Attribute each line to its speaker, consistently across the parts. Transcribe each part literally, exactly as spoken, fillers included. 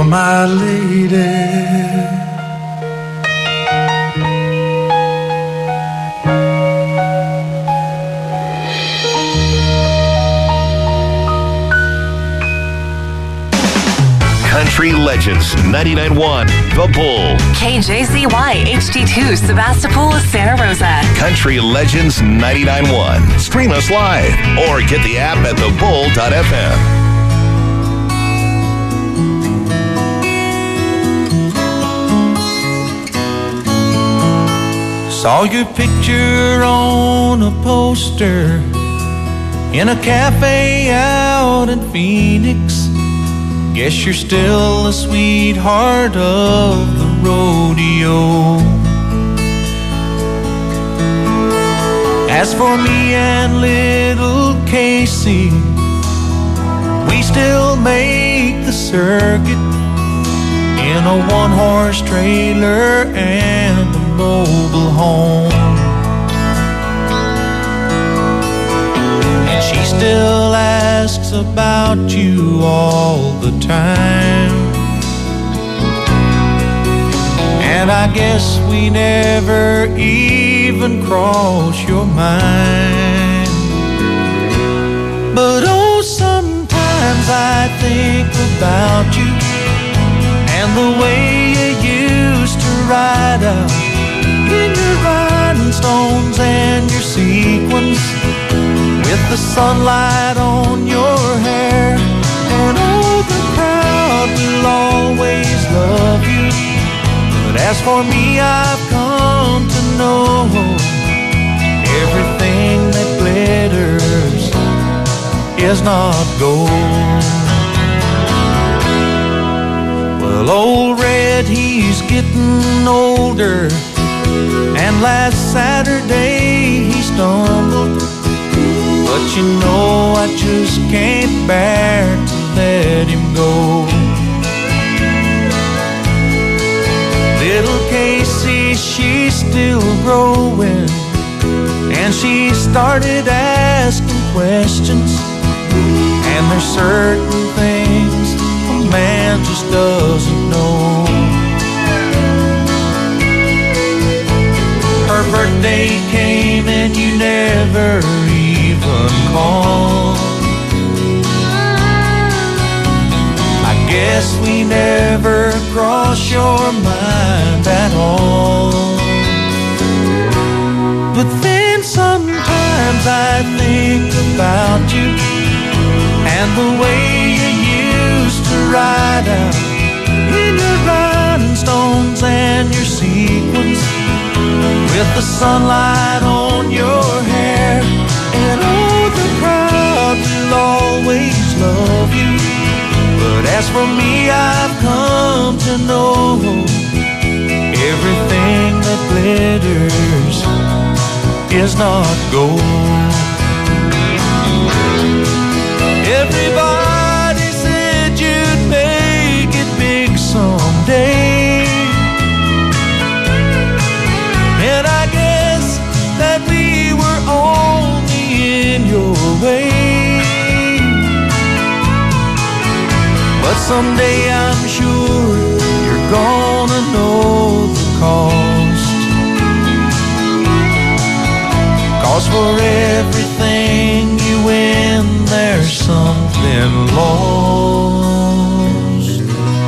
Speaker 1: my lady.
Speaker 2: Country Legends ninety-nine point one The Bull.
Speaker 3: K J Z Y H D two Sebastopol, Santa Rosa.
Speaker 2: Country Legends ninety-nine point one. Stream us live or get the app at the bull dot f m.
Speaker 1: Saw your picture on a poster in a cafe out in Phoenix. Guess you're still a sweetheart of the rodeo. As for me and little Casey, we still make the circuit in a one-horse trailer and a mobile home. And she still asks about you all the time, and I guess we never even cross your mind. But oh, sometimes I think about you and the way you used to ride out in your rhinestones and your sequins, with the sunlight on your hair. And oh, the crowd will always love you. But as for me, I've come to know everything that glitters is not gold. Well, old Red, he's getting older, and last Saturday he stumbled. But you know I just can't bear to let him go. Little Casey, she's still growing, and she started asking questions. And there's certain things a man just doesn't know. Her birthday came and you never even called. I guess we never crossed your mind at all. But then sometimes I think about you and the way you used to ride out in your rhinestones and your sequins, with the sunlight on your hair. And oh, the crowd will always love you. But as for me, I've come to know everything that glitters is not gold. Everybody said you'd make it big someday, and I guess that we were only in your way. But someday I'm sure you're gonna know the cost. 'Cause for everything you win, there's something lost.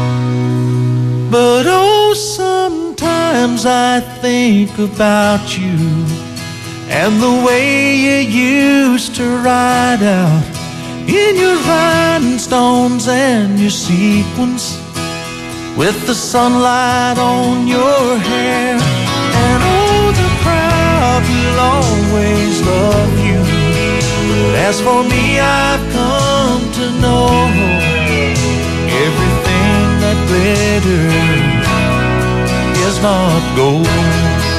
Speaker 1: But oh, sometimes I think about you and the way you used to ride out in your rhinestones and your sequins, with the sunlight on your hair. And oh, the crowd will always love you. But as for me, I've come to know everything that glitters is not gold.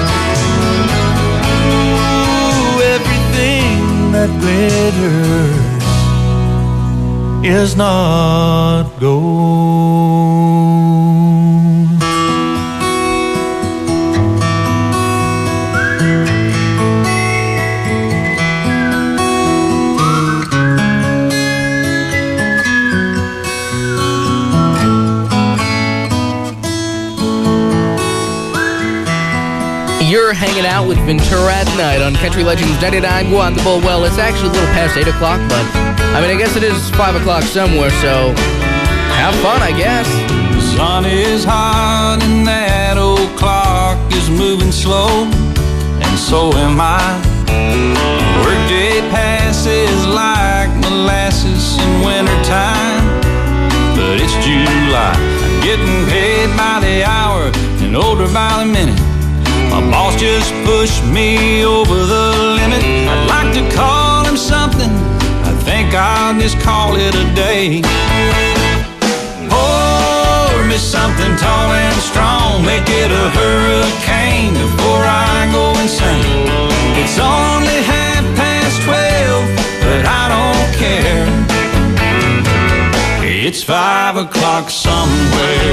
Speaker 1: Ooh, everything that glitters is not gold.
Speaker 4: hanging out with Ventura at Night on Country Legends ninety-nine point one, The Bull. Well, it's actually a little past eight o'clock, but, I mean, I guess it is five o'clock somewhere, so have fun, I guess.
Speaker 5: The sun is hot and that old clock is moving slow, and so am I. Workday passes like molasses in wintertime, but it's July. I'm getting paid by the hour and older by the minute. My boss just pushed me over the limit. I'd like to call him something, I think I'll just call it a day. Pour me something tall and strong, make it a hurricane before I go insane. It's only half past twelve, but I don't care. It's five o'clock somewhere.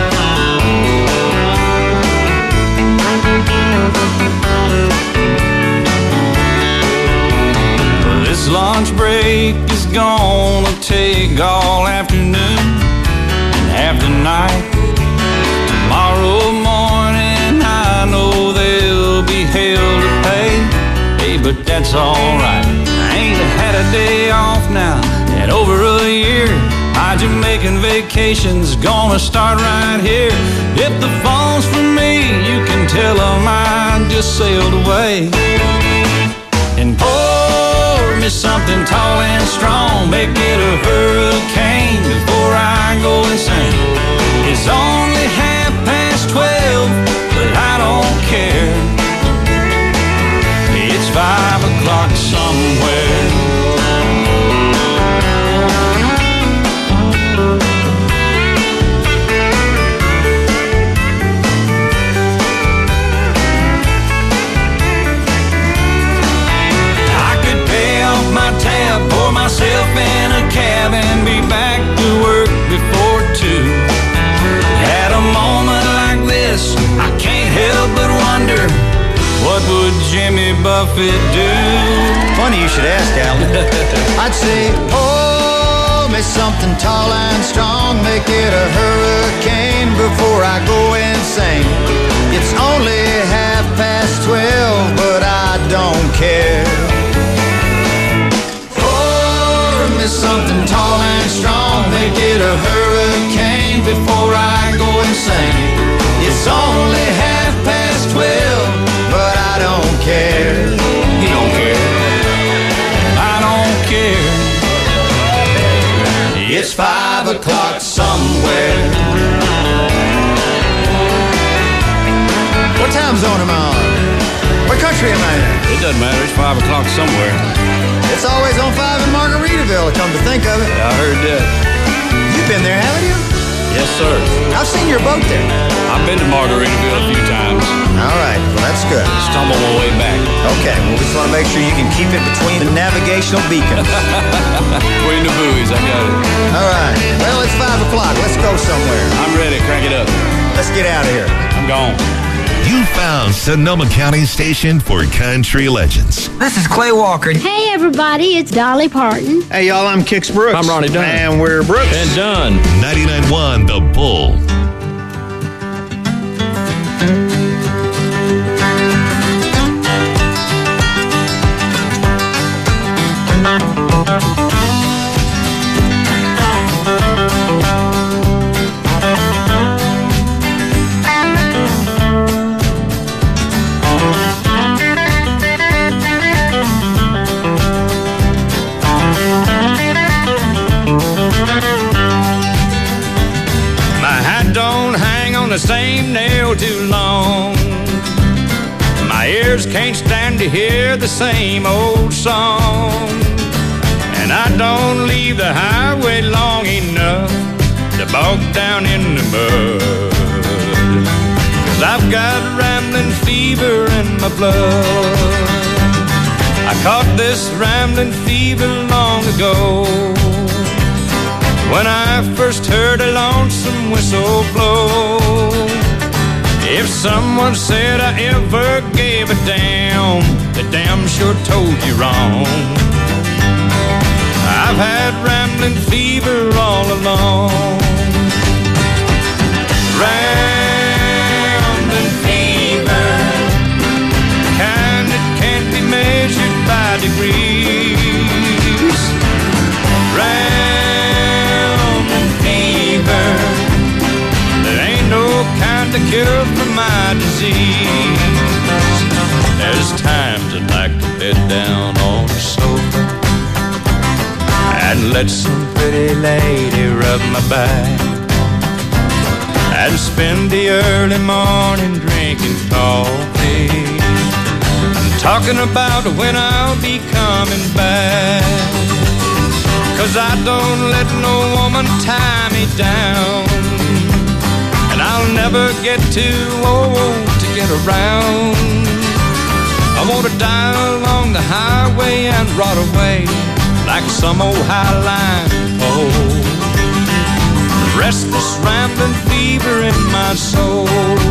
Speaker 5: Well, this lunch break is gonna take all afternoon and half the night. Tomorrow morning I know there'll be hell to pay. Hey, but that's alright. I ain't had a day off now in over a year. My Jamaican vacation's gonna start right here. If the phone's for me, you can tell them I just sailed away. And pour me something tall and strong, make it a hurricane before I go insane. It's only half past twelve, but I don't care. It's five o'clock somewhere. Pour myself in a cab and be back to work before two. At a moment like this, I can't help but wonder, what would Jimmy Buffett do?
Speaker 6: Funny you should ask, Alan. I'd say, pour me something tall and strong, make it a hurricane before I go insane. It's only half past twelve, but I don't care. Something tall and strong, make it a hurricane before I go insane. It's only half past twelve, but I don't care.
Speaker 5: You don't care. I don't care.
Speaker 6: It's five o'clock somewhere. What time zone am I on? What country am I in?
Speaker 5: It doesn't matter, it's five o'clock somewhere.
Speaker 6: It's always on five in Margaritaville, come to think of it.
Speaker 5: Yeah, I heard that.
Speaker 6: You've been there, haven't you?
Speaker 5: Yes, sir.
Speaker 6: I've seen your boat there.
Speaker 5: I've been to Margaritaville a few times.
Speaker 6: All right, well, that's good.
Speaker 5: Stumble my way back.
Speaker 6: Okay, well, we just want to make sure you can keep it between the navigational beacons.
Speaker 5: Between the buoys, I got it.
Speaker 6: All right, well, it's five o'clock. Let's go somewhere.
Speaker 5: I'm ready. Crank it up.
Speaker 6: Let's get out of here.
Speaker 5: I'm gone.
Speaker 2: You found Sonoma County Station for Country Legends.
Speaker 6: This is Clay Walker.
Speaker 7: Hey, everybody, it's Dolly Parton.
Speaker 6: Hey, y'all, I'm Kix Brooks.
Speaker 5: I'm Ronnie Dunn.
Speaker 6: And we're Brooks.
Speaker 5: And Dunn.
Speaker 2: ninety-nine point one The Bull.
Speaker 5: The same nail too long. My ears can't stand to hear the same old song, and I don't leave the highway long enough to bog down in the mud, 'cause I've got rambling fever in my blood. I caught this rambling fever long ago, when I first heard a lonesome whistle blow. If someone said I ever gave a damn, they damn sure told you wrong. I've had rambling fever all along. Rambling fever, cure for my disease. There's times I'd like to bed down on the sofa and let some pretty lady rub my back, and spend the early morning drinking coffee and talking about when I'll be coming back. Cause I don't let no woman tie me down, and I'll never get too old to get around. I wanna die along the highway and rot away like some old highline pole. Restless rambling fever in my soul.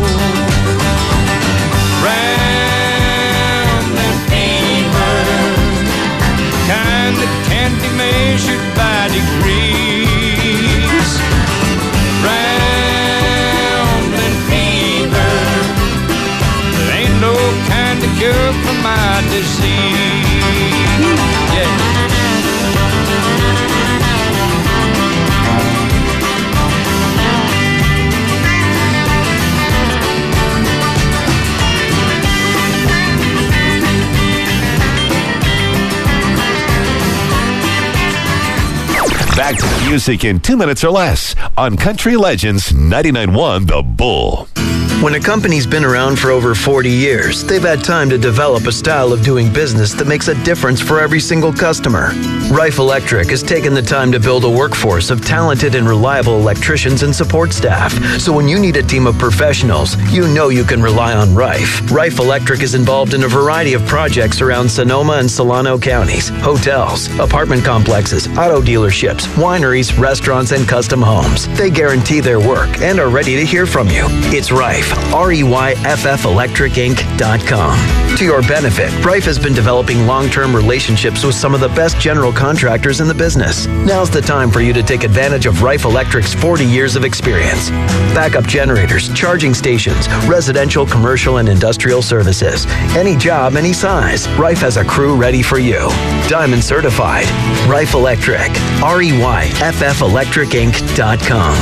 Speaker 5: Rambling fever, kind that can't be measured by degrees. Rambling fever, there ain't no kind of cure for my disease. Yeah.
Speaker 2: Back to the music in two minutes or less on Country Legends ninety-nine point one The Bull.
Speaker 8: When a company's been around for over forty years, they've had time to develop a style of doing business that makes a difference for every single customer. Rife Electric has taken the time to build a workforce of talented and reliable electricians and support staff. So when you need a team of professionals, you know you can rely on Rife. Rife Electric is involved in a variety of projects around Sonoma and Solano counties, hotels, apartment complexes, auto dealerships, wineries, restaurants, and custom homes. They guarantee their work and are ready to hear from you. It's Rife. R E Y F F electric inc dot com. To your benefit, Rife has been developing long-term relationships with some of the best general contractors in the business. Now's the time for you to take advantage of Rife Electric's forty years of experience. Backup generators, charging stations, residential, commercial, and industrial services. Any job, any size, Rife has a crew ready for you. Diamond certified. Rife Electric. R E Y F F electric inc dot com.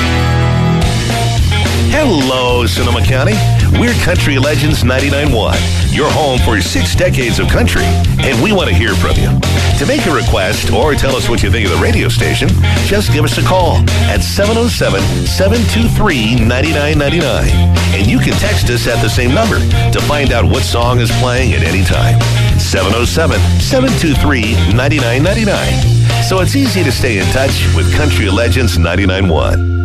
Speaker 2: Hello, Sonoma County. We're Country Legends ninety-nine point one, your home for six decades of country, and we want to hear from you. To make a request or tell us what you think of the radio station, just give us a call at seven oh seven, seven two three, nine nine nine nine. And you can text us at the same number to find out what song is playing at any time. seven oh seven, seven two three, nine nine nine nine. So it's easy to stay in touch with Country Legends ninety-nine point one.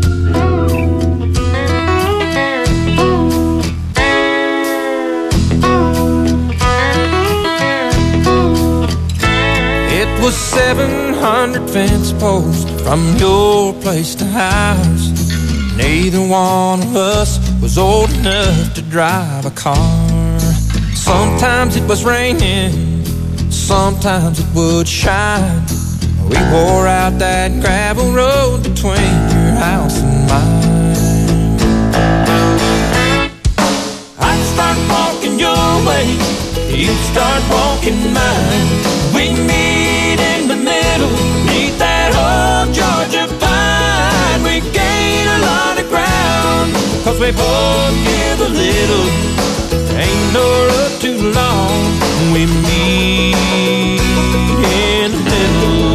Speaker 5: Was seven hundred fence posts from your place to ours. Neither one of us was old enough to drive a car. Sometimes it was raining, sometimes it would shine. We wore out that gravel road between your house and mine. I'd start walking your way, you'd start walking mine. We meet in the middle, meet that old Georgia pine. We gain a lot of ground, cause we both give a little. Ain't no road too long, we meet in the middle.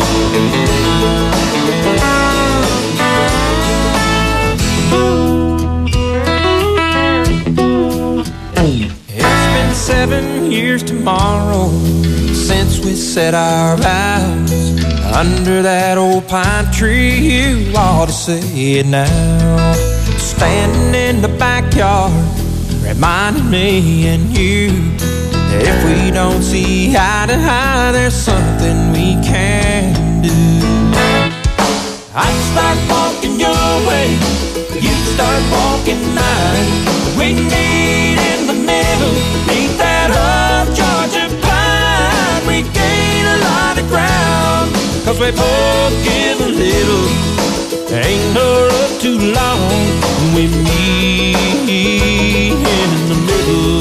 Speaker 5: It's been seven years tomorrow since we said our vows under that old pine tree. You ought to say it now. Standing in the backyard, reminding me and you that if we don't see eye to eye, there's something we can do. I'd start walking your way, you'd start walking mine. We meet in the middle, meet that old Georgia pine. We gain a lot of ground, cause we both give a little. Ain't no road too long, we meet in the middle.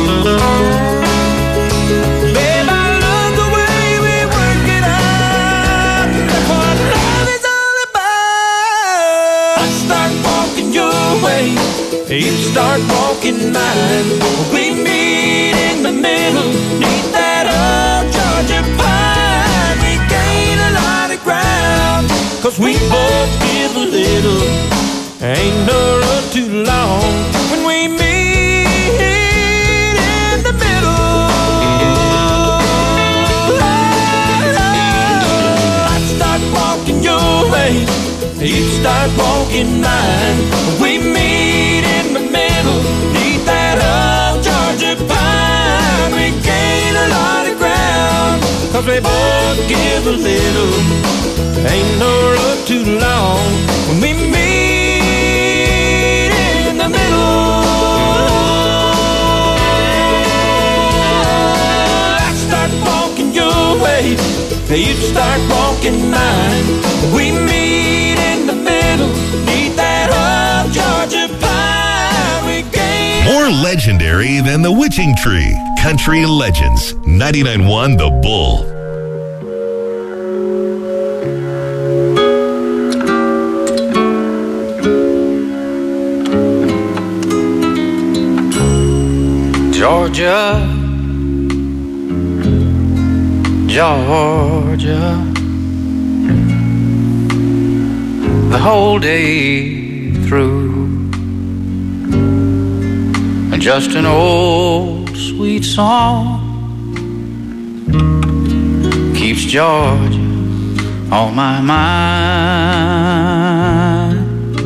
Speaker 5: Babe, I love the way we work it out. That's what love is all about. I start walking your way, You start walking mine. We meet in the middle, neath that old Georgia pine. We gain a lot of ground, 'cause we both give a little. Ain't no road too long when we meet in the middle. I'd start walking your way, you'd start walking mine. We meet in the middle, neath that old Georgia pine. We gain a lot of ground, 'cause we both give a little. Ain't no road too long when we meet in the middle. I'd start walking your way, you'd start walking mine. We meet in the middle, neath that old Georgia pine. We gain.
Speaker 2: More legendary than the Witching Tree. Country Legends. ninety-nine point one The Bull.
Speaker 5: Georgia, Georgia, the whole day through, just an old sweet song keeps Georgia on my mind.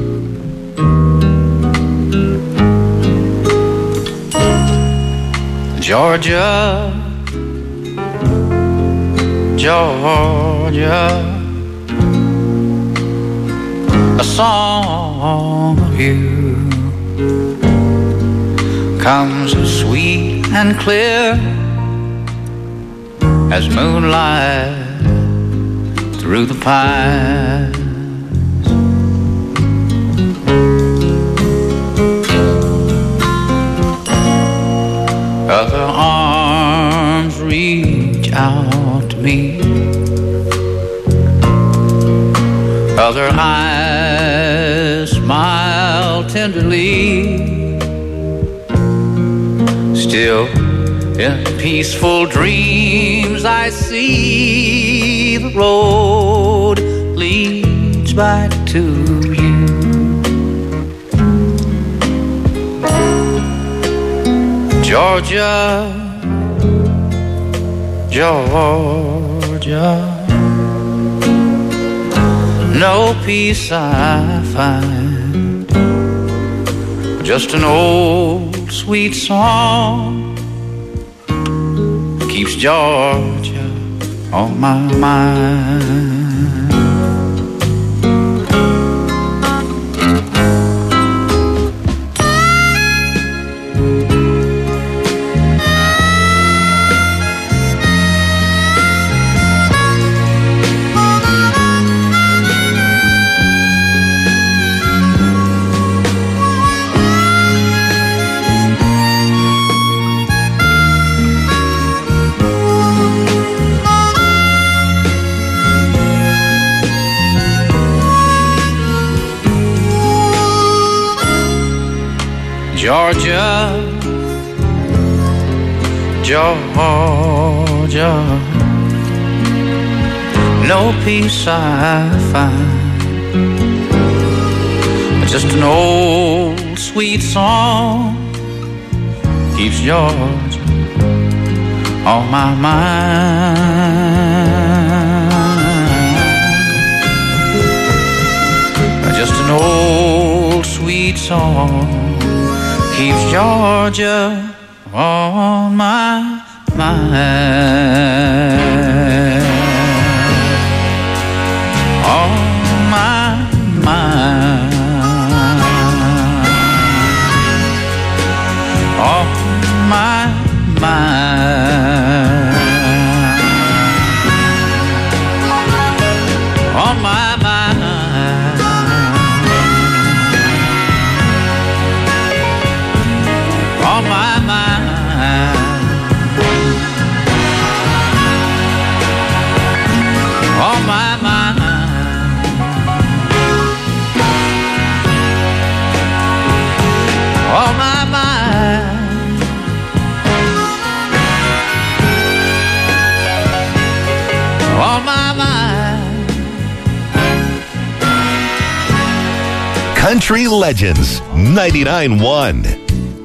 Speaker 5: Georgia, Georgia, a song of you comes as sweet and clear as moonlight through the pines. Other arms reach out to me, other eyes smile tenderly. Still, in peaceful dreams, I see the road leads back to you. Georgia, Georgia, no peace I find, just an old sweet song keeps Georgia on my mind. Georgia, Georgia, no peace I find, just an old sweet song keeps Georgia on my mind. Just an old sweet song keeps Georgia on my mind. On my mind. On my mind. On my mind. On my mind, on my mind,
Speaker 2: Country Legends ninety-nine point one.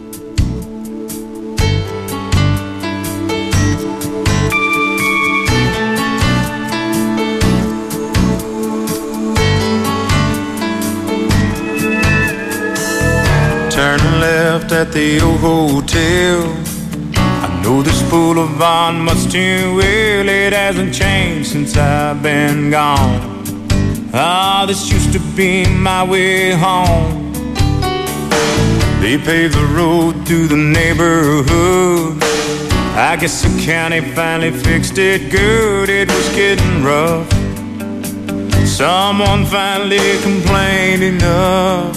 Speaker 5: Turn left at the old hotel. I know this boulevard much too well. It hasn't changed since I've been gone. Ah, this used to be my way home. They paved the road through the neighborhood. I guess the county finally fixed it good. It was getting rough. Someone finally complained enough.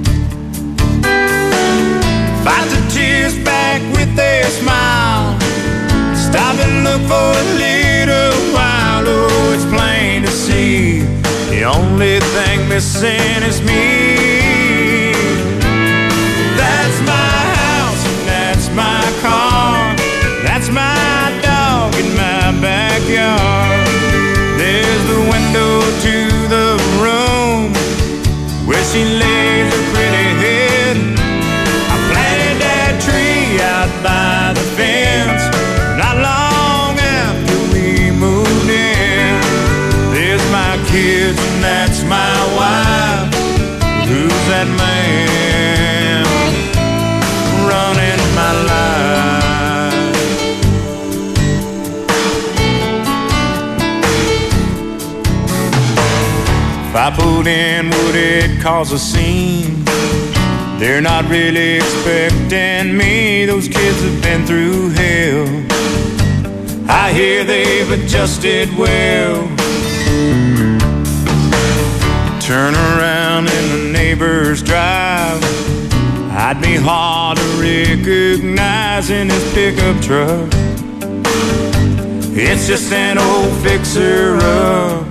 Speaker 5: Fight the tears back with a smile. Stop and look for a little while. Oh, it's plain to see the only thing missing is me. That's my house and that's my car. That's my dog in my backyard. There's the window to the room where she lays her pretty head. Out by the fence, not long after we moved in. There's my kids and that's my wife. Who's that man running my life? If I pulled in, would it cause a scene? They're not really expecting me. Those kids have been through hell. I hear they've adjusted well. Turn around in the neighbor's drive. I'd be hard to recognize in his pickup truck. It's just an old fixer-up.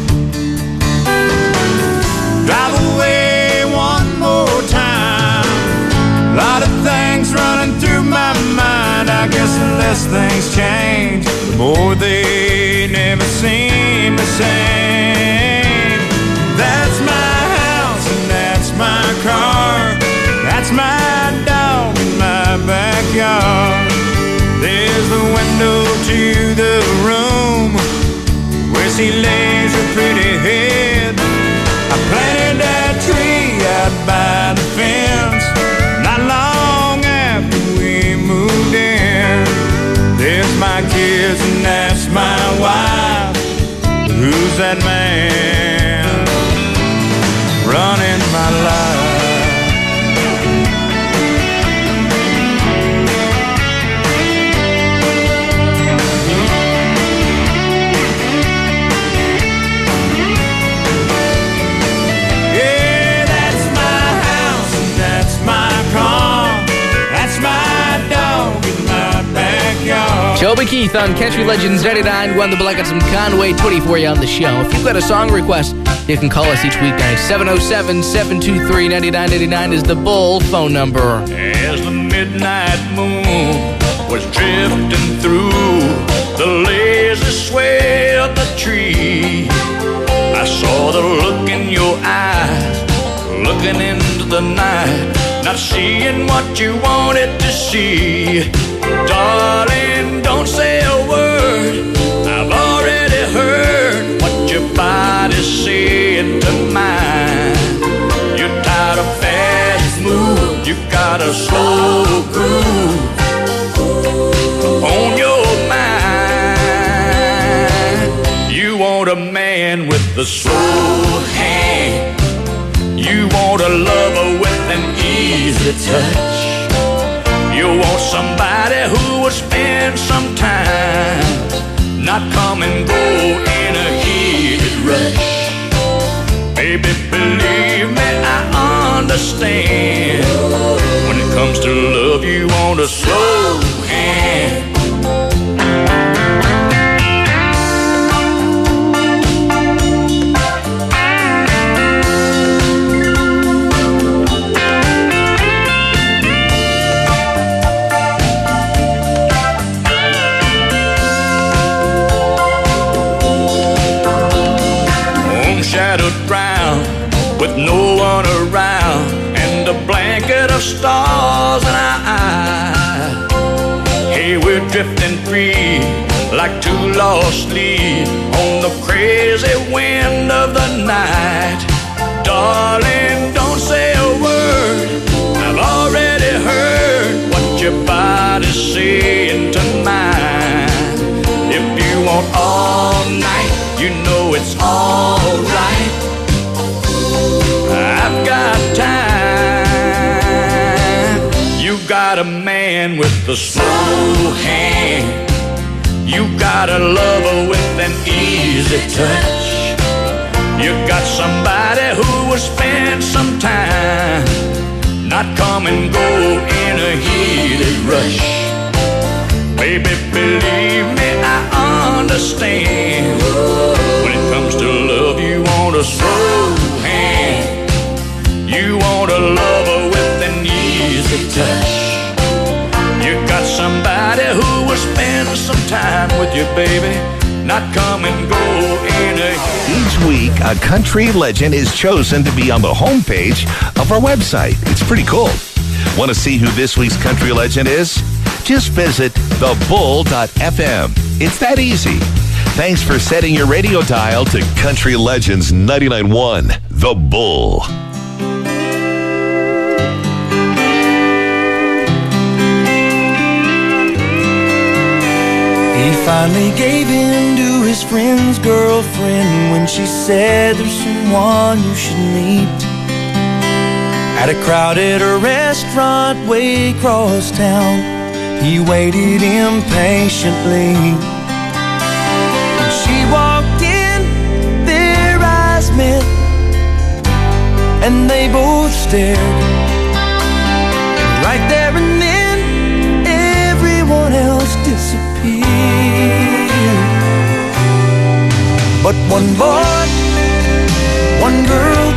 Speaker 5: Drive away one more time. A lot of things running through my mind. I guess the less things change, the more they never seem the same. That's my house and that's my car. That's my dog in my backyard. There's the window to the room where she lays her pretty head. I planted that tree out by the fence. Not long after we moved in. There's my kids and that's my wife. Who's that man running my life? Yeah, that's my house and that's my car. That's my dog in my backyard.
Speaker 4: Toby Keith on Country Legends ninety-nine point one. The Black got some Conway Twitty for you on the show. If you've got a song request, you can call us each weeknight. seven oh seven, seven two three, nine nine eight nine is the Bull phone number.
Speaker 5: As the midnight moon was drifting through the lazy sway of the tree, I saw the look in your eyes, looking into the night, not seeing what you wanted to see. Darling, don't say a word. I've already heard what your body's saying to mine. You're tired of fast moves, you got a slow groove on your mind. You want a man with a slow hand. You want a lover with an easy touch. You want somebody who will spend some time, not come and go in a heated rush. Baby, believe me, I understand. When it comes to love, you want a slow hand. Shadowed ground with no one around. free, like two lost leaves on the crazy wind of the night. Darling, don't say a word, I've already heard what your body's saying tonight. If you want all night, you know it's alright. I've got time. You got a man with a slow hand, you got a lover with an easy touch. You got somebody who will spend some time, not come and go in a heated rush. Baby, believe me, I understand. When it comes to love, you want a slow hand, you want a lover with an easy touch. You got somebody who will spend some time with you, baby, not come and go in a...
Speaker 2: Each week, a country legend is chosen to be on the homepage of our website. It's pretty cool. Want to see who this week's country legend is? Just visit the bull dot f m. It's that easy. Thanks for setting your radio dial to Country Legends ninety-nine point one, The Bull.
Speaker 1: He finally gave in to his friend's girlfriend when she said there's someone you should meet. At a crowded restaurant way across town, he waited impatiently. When she walked in, their eyes met, and they both stared. And right there and then, everyone else disappeared. But one boy, one girl,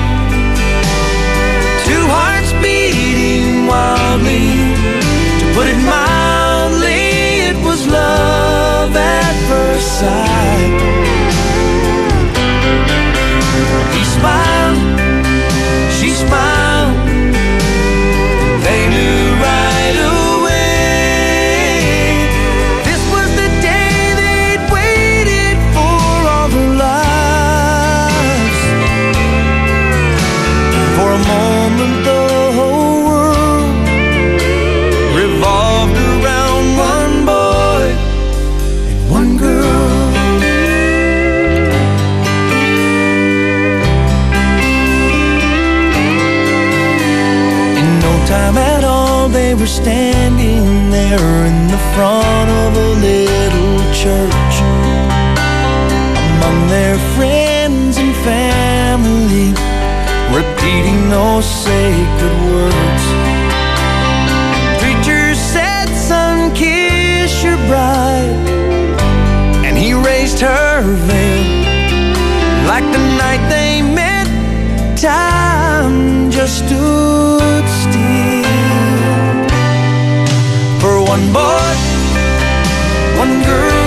Speaker 1: two hearts beating wildly. To put it mildly, it was love at first sight. He smiled, she smiled, they knew right away. This was the day they'd waited for all their lives. For a moment the whole world revolved around one boy and one girl. In no time at all, they were standing there in the front of a little church, among their friends and family, repeating those sacred words. Preacher said, son, kiss your bride, and he raised her veil. Like the night they met, time just stood still. For one boy, one girl,